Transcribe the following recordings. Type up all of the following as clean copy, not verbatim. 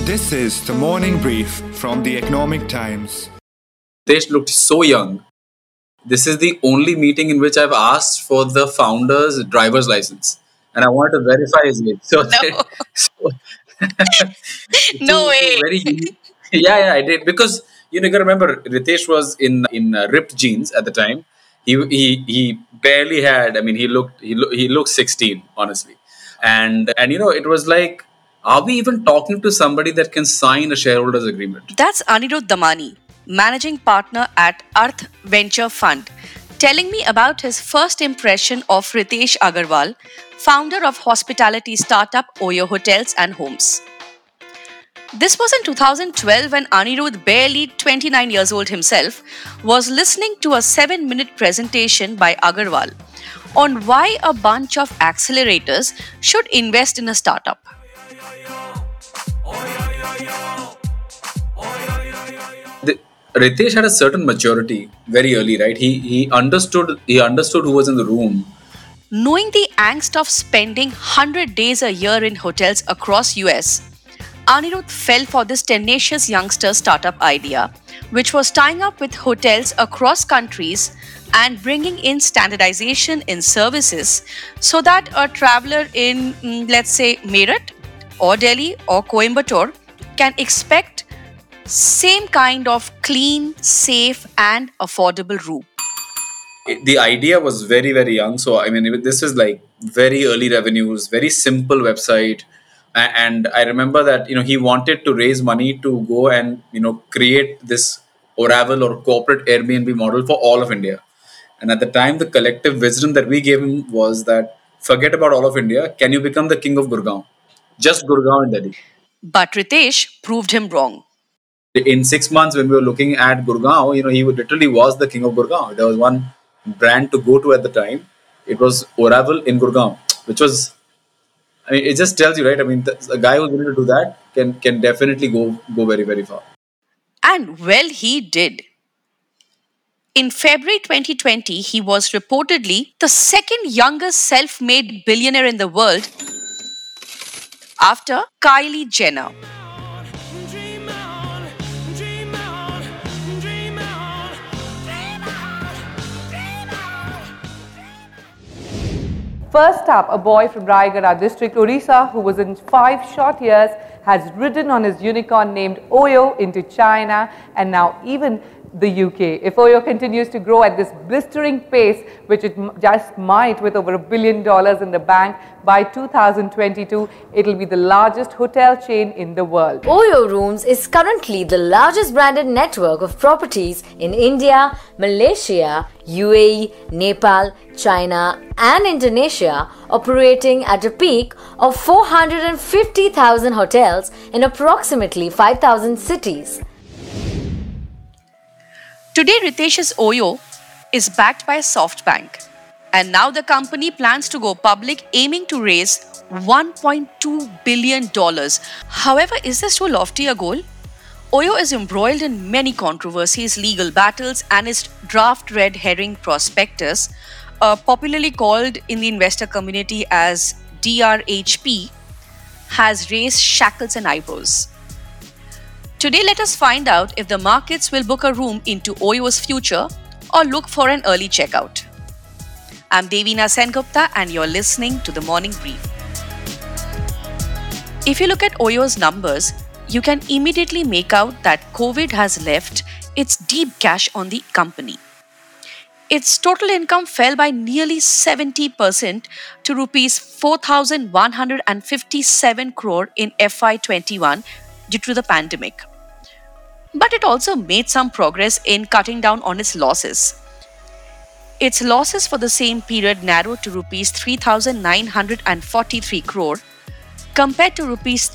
This is the morning brief from the Economic Times. Ritesh looked so young. This is the only meeting in which I've asked for the founder's driver's license, and I wanted to verify his age. No, So no to way. very unique. Yeah, I did because you can remember Ritesh was in ripped jeans at the time. He barely had. I mean, he looked 16, honestly, and it was like, are we even talking to somebody that can sign a shareholders agreement? That's Anirudh Damani, managing partner at Arth Venture Fund, telling me about his first impression of Ritesh Agarwal, founder of hospitality startup Oyo Hotels and Homes. This was in 2012 when Anirudh, barely 29 years old himself, was listening to a 7-minute presentation by Agarwal on why a bunch of accelerators should invest in a startup. Ritesh had a certain maturity very early, right? He understood who was in the room. Knowing the angst of spending 100 days a year in hotels across US, Anirudh fell for this tenacious youngster startup idea, which was tying up with hotels across countries and bringing in standardization in services so that a traveler in, let's say, Meerut or Delhi or Coimbatore can expect same kind of clean, safe, and affordable room. The idea was very, very young. So, I mean, this is like very early revenues, very simple website. And I remember that, he wanted to raise money to go and, create this Oracle or corporate Airbnb model for all of India. And at the time, the collective wisdom that we gave him was that forget about all of India. Can you become the king of Gurgaon? Just Gurgaon and Delhi. But Ritesh proved him wrong. In 6 months, when we were looking at Gurgaon, he literally was the king of Gurgaon. There was one brand to go to at the time. It was Oracle in Gurgaon, which was, I mean, it just tells you, right? I mean, a guy who's willing to do that can definitely go very, very far. And well, he did. In February 2020, he was reportedly the second youngest self made billionaire in the world after Kylie Jenner. First up, a boy from Raigada district, Orissa, who was in 5 short years, has ridden on his unicorn named Oyo into China and now even the UK. If Oyo continues to grow at this blistering pace, which it just might with over $1 billion in the bank, by 2022, it will be the largest hotel chain in the world. Oyo Rooms is currently the largest branded network of properties in India, Malaysia, UAE, Nepal, China and Indonesia, operating at a peak of 450,000 hotels in approximately 5,000 cities. Today, Ritesh's Oyo is backed by SoftBank. And now the company plans to go public, aiming to raise $1.2 billion. However, is this too lofty a goal? Oyo is embroiled in many controversies, legal battles, and its draft red herring prospectus, popularly called in the investor community as DRHP, has raised shackles and eyebrows. Today, let us find out if the markets will book a room into Oyo's future or look for an early checkout. I'm Devina Sengupta and you're listening to The Morning Brief. If you look at Oyo's numbers, you can immediately make out that COVID has left its deep cash on the company. Its total income fell by nearly 70% to rupees 4,157 crore in FY21 due to the pandemic. But it also made some progress in cutting down on its losses. Its losses for the same period narrowed to rupees 3,943 crore compared to rupees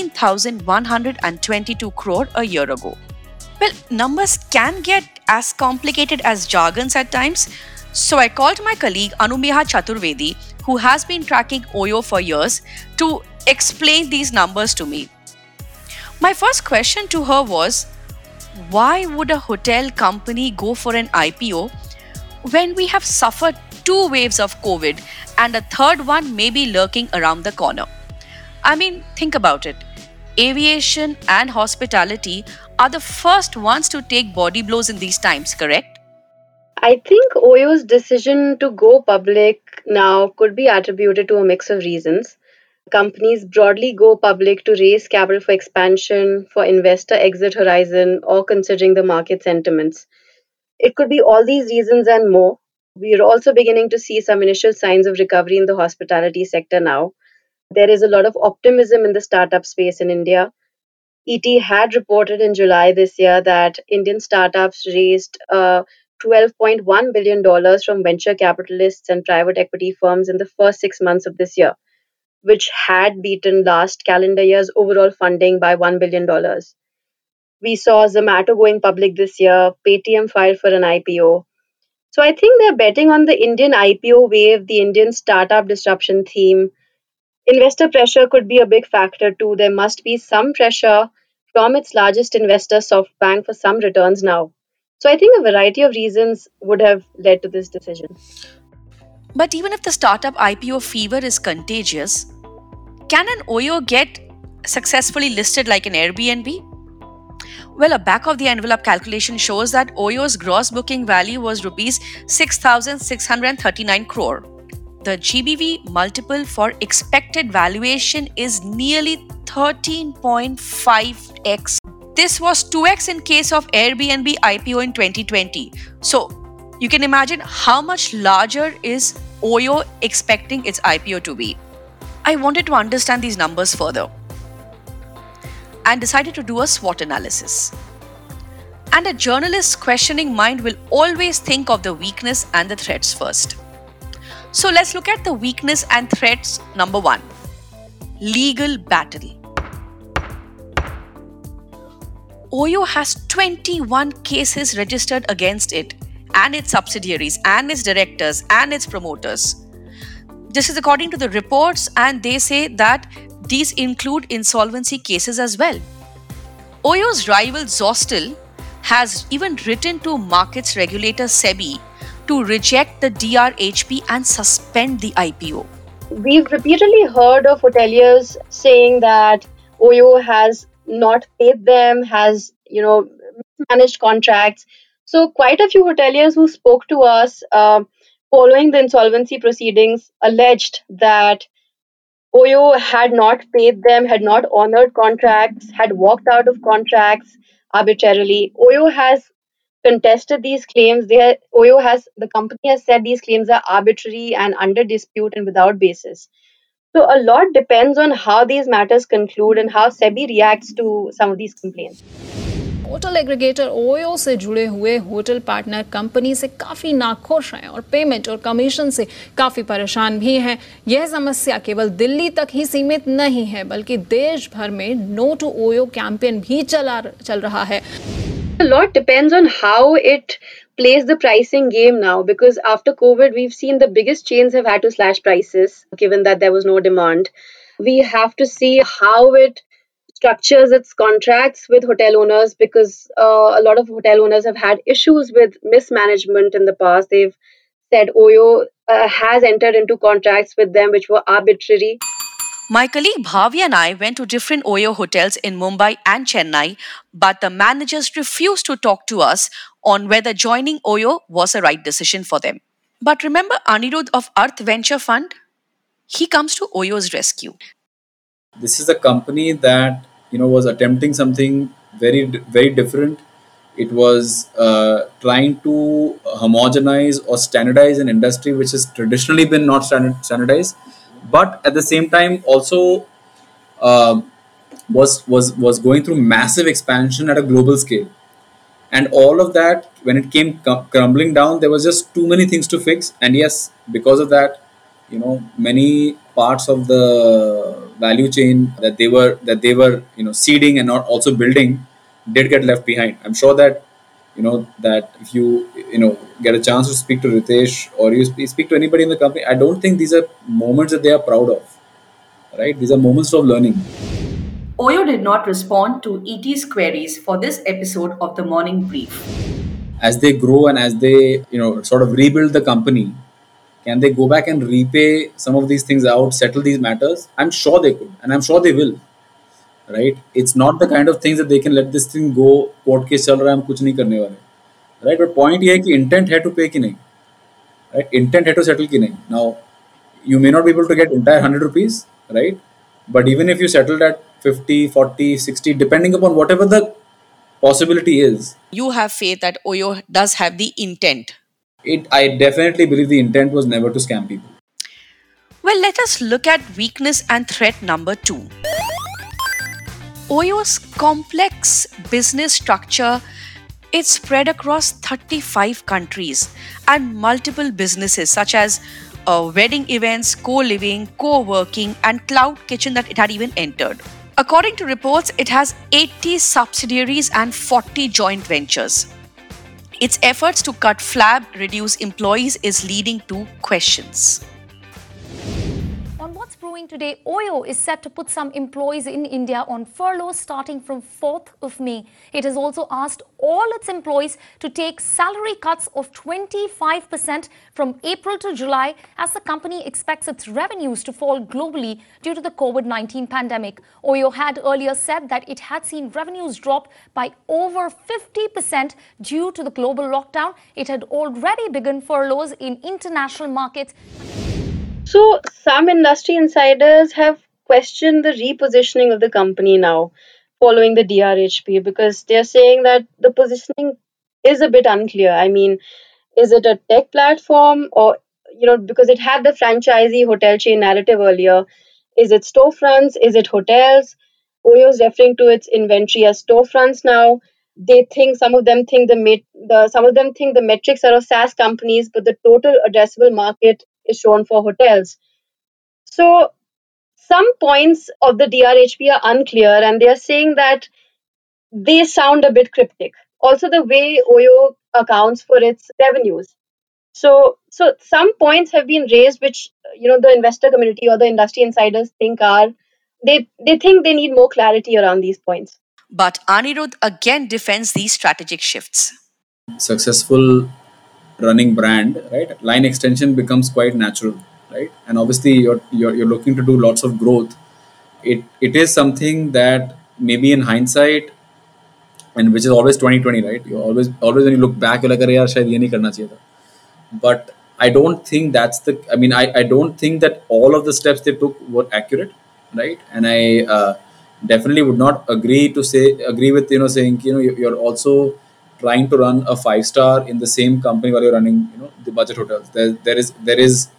13,122 crore a year ago. Well, numbers can get as complicated as jargons at times, so I called my colleague Anumeha Chaturvedi, who has been tracking Oyo for years, to explain these numbers to me. My first question to her was, why would a hotel company go for an IPO when we have suffered 2 waves of COVID and a third one may be lurking around the corner? I mean, think about it. aviation, and hospitality are the first ones to take body blows in these times, correct? I think Oyo's decision to go public now could be attributed to a mix of reasons. Companies broadly go public to raise capital for expansion, for investor exit horizon, or considering the market sentiments. It could be all these reasons and more. We are also beginning to see some initial signs of recovery in the hospitality sector now. There is a lot of optimism in the startup space in India. ET had reported in July this year that Indian startups raised $12.1 billion dollars from venture capitalists and private equity firms in the first 6 months of this year, which had beaten last calendar year's overall funding by $1 billion. Dollars. We saw Zomato going public this year, Paytm filed for an IPO. So I think they're betting on the Indian IPO wave, the Indian startup disruption theme. Investor pressure could be a big factor too. There must be some pressure from its largest investor, SoftBank, for some returns now. So I think a variety of reasons would have led to this decision. But even if the startup IPO fever is contagious, can an Oyo get successfully listed like an Airbnb? Well, a back of the envelope calculation shows that Oyo's gross booking value was rupees 6,639 crore. The GBV multiple for expected valuation is nearly 13.5x. This was 2x in case of Airbnb IPO in 2020. So, you can imagine how much larger is Oyo expecting its IPO to be. I wanted to understand these numbers further and decided to do a SWOT analysis. And a journalist's questioning mind will always think of the weakness and the threats first. So let's look at the weakness and threats. Number 1, legal battle. Oyo has 21 cases registered against it and its subsidiaries and its directors and its promoters. This is according to the reports, and they say that these include insolvency cases as well. Oyo's rival Zostel has even written to markets regulator SEBI to reject the DRHP and suspend the IPO. We've repeatedly heard of hoteliers saying that Oyo has not paid them, has mismanaged contracts. So quite a few hoteliers who spoke to us following the insolvency proceedings alleged that Oyo had not paid them, had not honored contracts, had walked out of contracts arbitrarily. Oyo has contested these claims. The company has said these claims are arbitrary and under dispute and without basis. So a lot depends on how these matters conclude and how SEBI reacts to some of these complaints. Hotel aggregator OYO से जुड़े हुए hotel partner company से काफ़ी नाखुश हैं और payment और commission से काफ़ी परेशान भी हैं। यह समस्या केवल दिल्ली तक ही सीमित नहीं है, बल्कि देश भर में नो टू ओयो कैंपेन भी चल रहा है। A lot depends on how it plays the pricing game now, because after COVID, we've seen the biggest chains have had to slash prices given that there was no demand. We have to see how it structures its contracts with hotel owners, because a lot of hotel owners have had issues with mismanagement in the past. They've said Oyo has entered into contracts with them which were arbitrary. My colleague Bhavya and I went to different Oyo hotels in Mumbai and Chennai, but the managers refused to talk to us on whether joining Oyo was a right decision for them. But remember Anirudh of Arth Venture Fund? He comes to Oyo's rescue. This is a company that was attempting something very very different. It was trying to homogenize or standardize an industry which has traditionally been not standardized, but at the same time also was going through massive expansion at a global scale. And all of that, when it came crumbling down, there was just too many things to fix. And yes, because of that, many parts of the value chain that they were seeding and not also building did get left behind. I'm sure that that if you get a chance to speak to Ritesh or you speak to anybody in the company, I don't think these are moments that they are proud of, right? These are moments of learning. Oyo did not respond to ET's queries for this episode of the Morning Brief. As they grow and as they sort of rebuild the company, can they go back and repay some of these things out, settle these matters? I'm sure they could, and I'm sure they will. right? It's not the kind of things that they can let this thing go, court case चल रहा है हम कुछ नहीं करने वाले, right? But point ये है कि intent है to pay कि नहीं, right? Intent है to settle कि नहीं. Now you may not be able to get entire 100 rupees, right? But even if you settled at 50, 40, 60, depending upon whatever the possibility is, You have faith that Oyo does have the intent. I definitely believe the intent was never to scam people. Well, let us look at weakness and threat number 2. Oyo's complex business structure, it's spread across 35 countries and multiple businesses such as wedding events, co-living, co-working, and cloud kitchen that it had even entered. According to reports, it has 80 subsidiaries and 40 joint ventures. Its efforts to cut flab, reduce employees is leading to questions. On what's brewing today, Oyo is set to put some employees in India on furlough starting from 4th of May. It has also asked all its employees to take salary cuts of 25% from April to July as the company expects its revenues to fall globally due to the COVID-19 pandemic. Oyo had earlier said that it had seen revenues drop by over 50% due to the global lockdown. It had already begun furloughs in international markets. So some industry insiders have questioned the repositioning of the company now following the DRHP, because they're saying that the positioning is a bit unclear. I mean, is it a tech platform, or, because it had the franchisee hotel chain narrative earlier, is it storefronts? Is it hotels? Oyo is referring to its inventory as storefronts now. Some of them think the metrics are of SaaS companies, but the total addressable market is shown for hotels. So some points of the DRHP are unclear, and they are saying that they sound a bit cryptic. Also, the way Oyo accounts for its revenues. So some points have been raised, which the investor community or the industry insiders think they think they need more clarity around these points. But Anirudh again defends these strategic shifts. Successful running brand, right? Line extension becomes quite natural, right? And obviously you're looking to do lots of growth. It is something that maybe in hindsight, and which is always 2020, right? You always when you look back, you're like, "Arey yaar, shayad ye nahi karna chahiye tha." But I don't think that's the. I mean, I don't think that all of the steps they took were accurate, right? And I definitely would not agree with saying you're also trying to run a 5-star in the same company while you're running the budget hotels. There is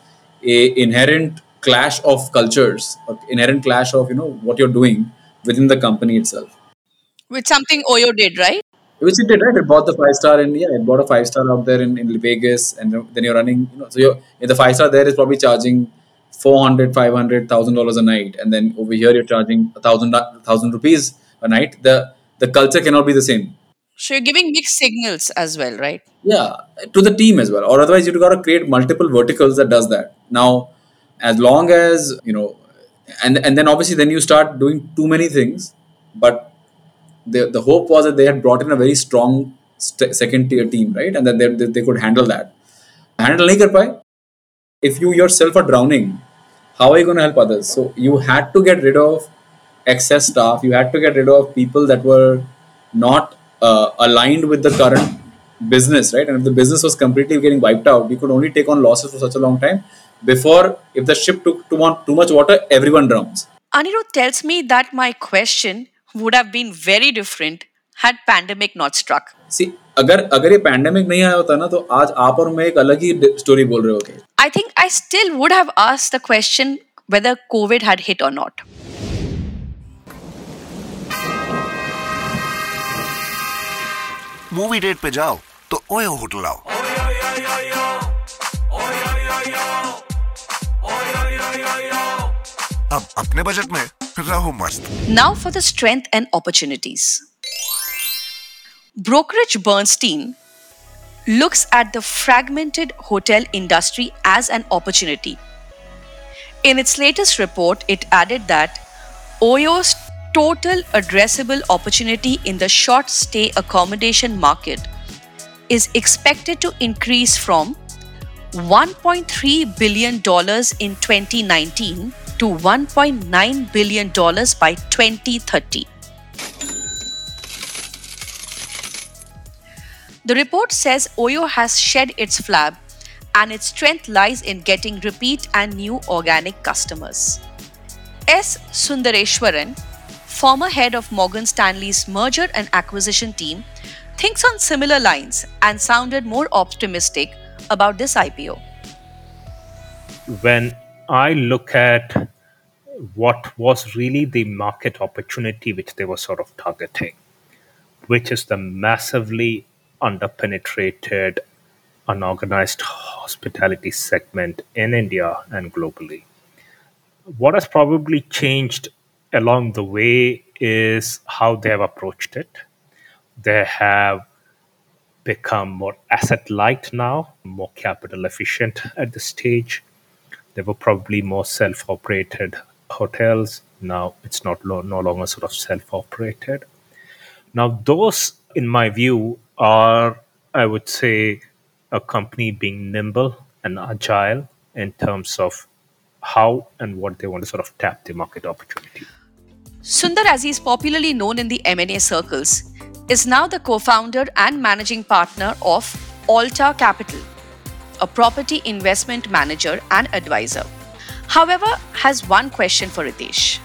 a inherent clash of cultures, or inherent clash of what you're doing within the company itself. Which something Oyo did, right? Which it did, right? It bought the 5-star, and it bought a 5-star out there in Vegas, and then you're running. So you're in the 5-star there is probably charging $400, $500, $1,000 a night, and then over here you're charging 1,000 rupees a night. The culture cannot be the same. So you're giving mixed signals as well, right? Yeah, to the team as well, or otherwise you've got to create multiple verticals that does that. Now, as long as and then obviously then you start doing too many things, but the hope was that they had brought in a very strong second tier team, right? And that they could handle that. Handle nahi kar paye. If you yourself are drowning, how are you going to help others? So you had to get rid of excess staff. You had to get rid of people that were not aligned with the current business, right? And if the business was completely getting wiped out, we could only take on losses for such a long time before, if the ship took too much water, everyone drowns. Anirudh tells me that my question would have been very different had pandemic not struck. See, अगर ये pandemic नहीं आया होता ना, तो आज आप और मैं एक अलग ही story बोल रहे होते. I think I still would have asked the question whether COVID had hit or not. Movie date पे जाओ तो ओयो होटल आओ. अब अपने बजट में रहो मस्त. Now for the strength and opportunities. Brokerage Bernstein looks at the fragmented hotel industry as an opportunity. In its latest report, it added that Oyo's total addressable opportunity in the short stay accommodation market is expected to increase from $1.3 billion in 2019 to $1.9 billion by 2030. The report says Oyo has shed its flab and its strength lies in getting repeat and new organic customers. S. Sundareshwaran, former head of Morgan Stanley's merger and acquisition team, thinks on similar lines and sounded more optimistic about this IPO. When I look at what was really the market opportunity which they were sort of targeting, which is the massively underpenetrated, unorganized hospitality segment in India and globally. What has probably changed along the way is how they have approached it. They have become more asset light now, more capital efficient at this stage. There were probably more self-operated hotels. Now it's no longer sort of self-operated. Now those, in my view, are, I would say, a company being nimble and agile in terms of how and what they want to sort of tap the market opportunity. Sundar, as he is popularly known in the M&A circles, is now the co-founder and managing partner of Alta Capital, a property investment manager and advisor. However, has one question for Ritesh.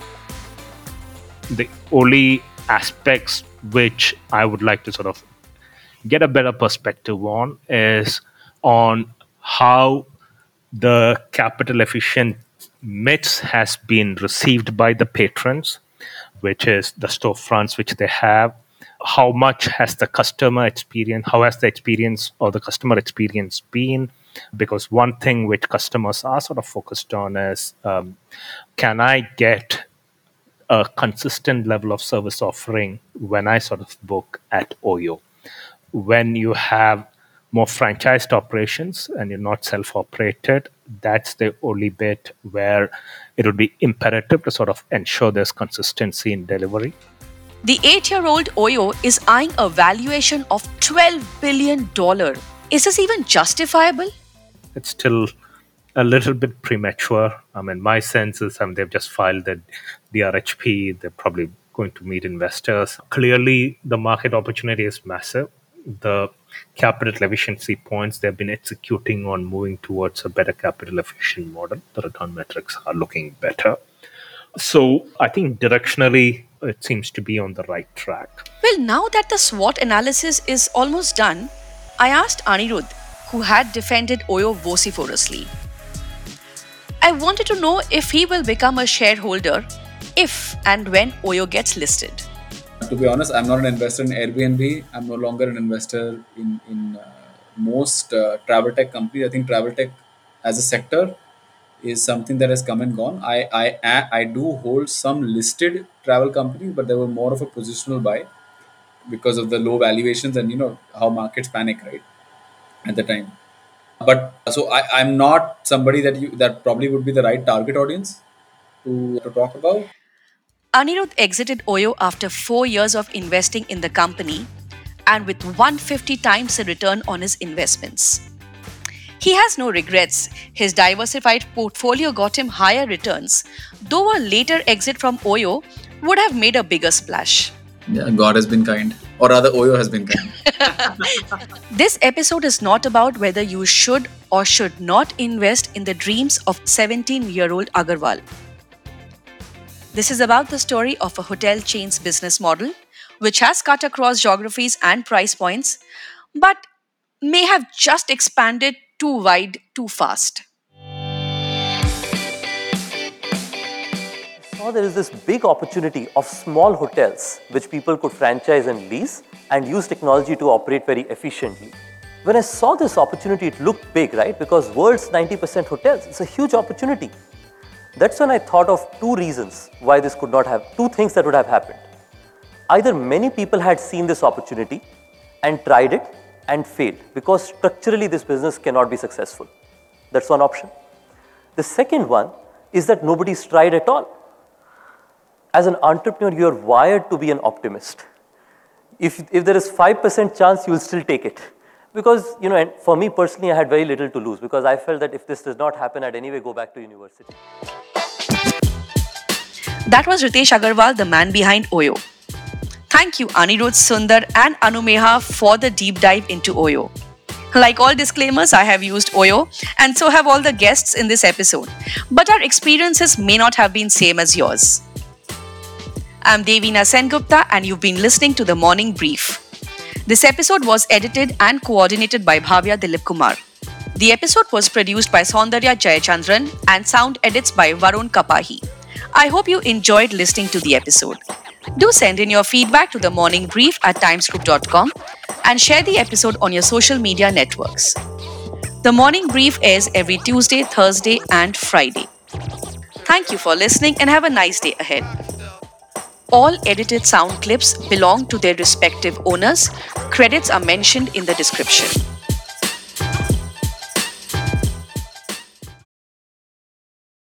The only aspects which I would like to sort of get a better perspective on is on how the capital efficient mix has been received by the patrons, which is the storefronts which they have. How much has the customer experience, how has the experience or the customer experience been? Because one thing which customers are sort of focused on is, can I get a consistent level of service offering when I sort of book at Oyo? When you have more franchised operations and you're not self-operated, that's the only bit where it would be imperative to sort of ensure there's consistency in delivery. The 8-year-old Oyo is eyeing a valuation of $12 billion. Is this even justifiable? It's still a little bit premature. I mean, my sense is they've just filed the RHP. They're probably going to meet investors. Clearly, the market opportunity is massive. The capital efficiency points they've been executing on moving towards a better capital efficient model. The return metrics are looking better. So I think directionally, it seems to be on the right track. Well, now that the SWOT analysis is almost done, I asked Anirudh, who had defended Oyo vociferously. I wanted to know if he will become a shareholder if and when Oyo gets listed. To be honest, I'm not an investor in Airbnb. I'm no longer an investor in most travel tech companies. I think travel tech as a sector is something that has come and gone. I do hold some listed travel companies, but they were more of a positional buy because of the low valuations and how markets panic, right, at the time. But so I'm not somebody that probably would be the right target audience to talk about. Anirudh exited Oyo after 4 years of investing in the company and with 150 times the return on his investments. He has no regrets. His diversified portfolio got him higher returns, though a later exit from Oyo would have made a bigger splash. Yeah, God has been kind. Or rather, Oyo has been kind. This episode is not about whether you should or should not invest in the dreams of 17-year-old Agarwal. This is about the story of a hotel chain's business model, which has cut across geographies and price points, but may have just expanded too wide too fast. Now there is this big opportunity of small hotels which people could franchise and lease and use technology to operate very efficiently. When I saw this opportunity, it looked big, right? Because world's 90% hotels, it's a huge opportunity. That's when I thought of two reasons why this could not have, two things that would have happened. Either many people had seen this opportunity and tried it and failed because structurally this business cannot be successful. That's one option. The second one is that nobody's tried at all. As an entrepreneur, you're wired to be an optimist. If there is 5% chance, you will still take it. Because, and for me personally, I had very little to lose because I felt that if this does not happen, I'd anyway go back to university. That was Ritesh Agarwal, the man behind Oyo. Thank you, Anirudh, Sundar and Anumeha for the deep dive into Oyo. Like all disclaimers, I have used Oyo, and so have all the guests in this episode. But our experiences may not have been same as yours. I'm Devina Sengupta, and you've been listening to The Morning Brief. This episode was edited and coordinated by Bhavya Dilip Kumar. The episode was produced by Saundarya Jayachandran and sound edits by Varun Kapahi. I hope you enjoyed listening to the episode. Do send in your feedback to themorningbrief@timesgroup.com and share the episode on your social media networks. The Morning Brief airs every Tuesday, Thursday, and Friday. Thank you for listening and have a nice day ahead. All edited sound clips belong to their respective owners. Credits are mentioned in the description.